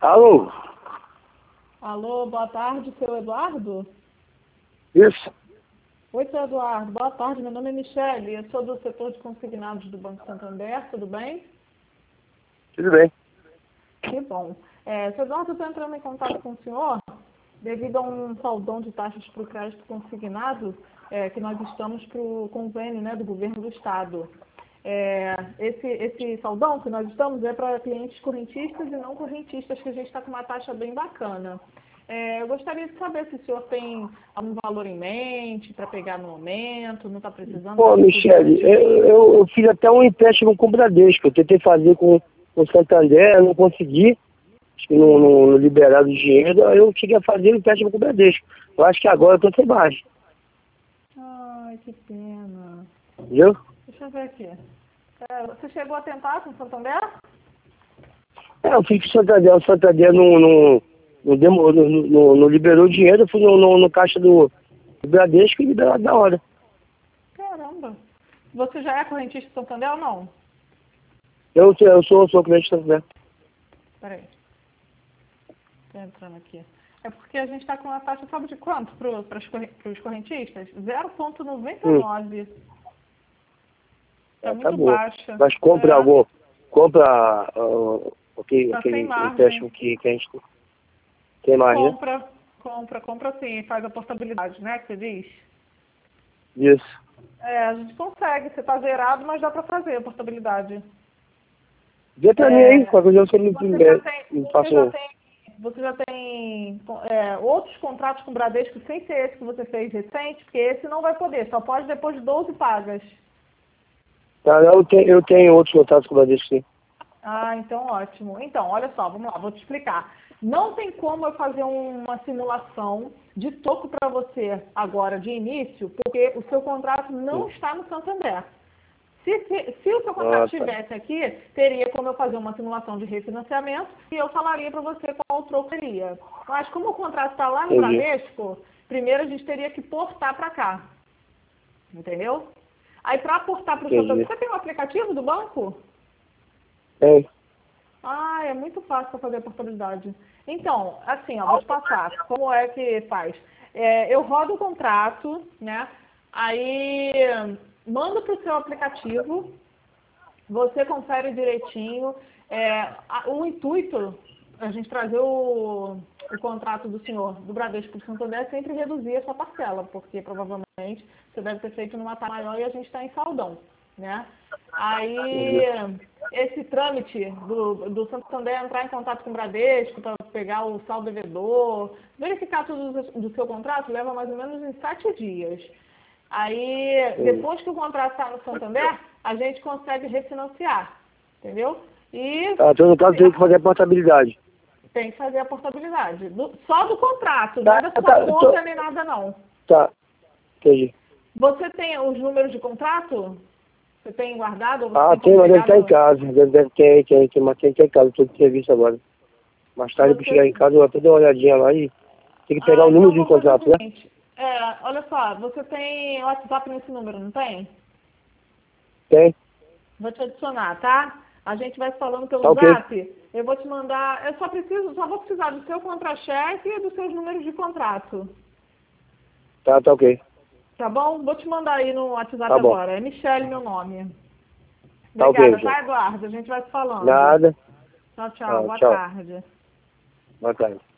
Alô? Alô, boa tarde, seu Eduardo? Isso. Oi, seu Eduardo, boa tarde, meu nome é Michele, eu sou do setor de consignados do Banco Santander, tudo bem? Tudo bem. Que bom. Seu Eduardo, eu estou entrando em contato com o senhor devido a um saldão de taxas para o crédito consignado que nós estamos para o convênio, né, do governo do estado. Esse saldão que nós estamos é para clientes correntistas e não correntistas, que a gente está com uma taxa bem bacana. Eu gostaria de saber se o senhor tem algum valor em mente para pegar no momento, não está precisando... Pô, Michele, eu fiz até um empréstimo com o Bradesco. Eu tentei fazer com o Santander, eu não consegui. Acho que não liberaram o dinheiro. Aí eu cheguei a fazer o empréstimo com o Bradesco. Eu acho que agora eu tô sem baixa. Ai, que pena. Entendeu? Deixa eu ver aqui. Você chegou a tentar com o Santander? Eu fiz com o Santander não liberou o dinheiro. Eu fui no caixa do Bradesco e liberou na hora. Caramba. Você já é correntista do Santander ou não? Eu sou cliente do Santander. Peraí. Tô entrando aqui. É porque a gente está com uma taxa, sabe de quanto para os correntistas? 0,99. É Tá muito boa. baixa. Mas compra aquele Tá sem margem. empréstimo que a gente tem mais, né? Compra sim, faz a portabilidade, né, que você diz? Isso. A gente consegue, você tá zerado, mas dá para fazer a portabilidade. Vê pra mim aí, qualquer coisa você me passou. Você já tem outros contratos com o Bradesco sem ser esse que você fez recente? Porque esse não vai poder, só pode depois de 12 pagas. Tá, eu tenho outros contatos com o Bradesco, sim. Ah, então ótimo. Então, olha só, vamos lá, vou te explicar. Não tem como eu fazer uma simulação de toco para você agora de início, porque o seu contrato não está no Santander. Se o seu contrato estivesse aqui, teria como eu fazer uma simulação de refinanciamento e eu falaria para você qual o troco seria. Mas como o contrato está lá no Bradesco, primeiro a gente teria que portar para cá. Entendeu? Aí para portar para o Santander, você tem um aplicativo do banco? Tem. Ah, é muito fácil para fazer a portabilidade. Então, assim, ó, vou te passar. Como é que faz? Eu rodo o contrato, né? Aí mando para o seu aplicativo, você confere direitinho. O intuito, a gente trazer o contrato do senhor do Bradesco para o Santander é sempre reduzir essa parcela, porque provavelmente você deve ter feito numa taxa maior e a gente está em saldão, né? Aí, esse trâmite do Santander entrar em contato com o Bradesco para pegar o saldo devedor, verificar tudo do seu contrato, leva mais ou menos em 7 dias. Aí, depois que o contrato está no Santander, a gente consegue refinanciar, entendeu? Então no caso tem que fazer a portabilidade. Tem que fazer a portabilidade. Só do contrato, não é da sua conta nem nada não. Tá, entendi. Você tem os números de contrato? Você tem guardado? Tem, mas deve estar em casa. Deve ter, mas tem que estar em casa, todo serviço agora. Mais tarde, para chegar em casa, eu vou até dar uma olhadinha lá e tem que pegar o número de contrato, né? Olha só, você tem WhatsApp nesse número, não tem? Tem. Vou te adicionar, tá? A gente vai falando pelo zap. Eu vou te mandar, só vou precisar do seu contra-cheque e dos seus números de contrato. Tá ok. Tá bom? Vou te mandar aí no WhatsApp agora. É Michele meu nome. Tá Obrigada, ok, tá, Eduardo? A gente vai se falando. Nada. Tchau. Boa Tchau. tarde. Boa tarde.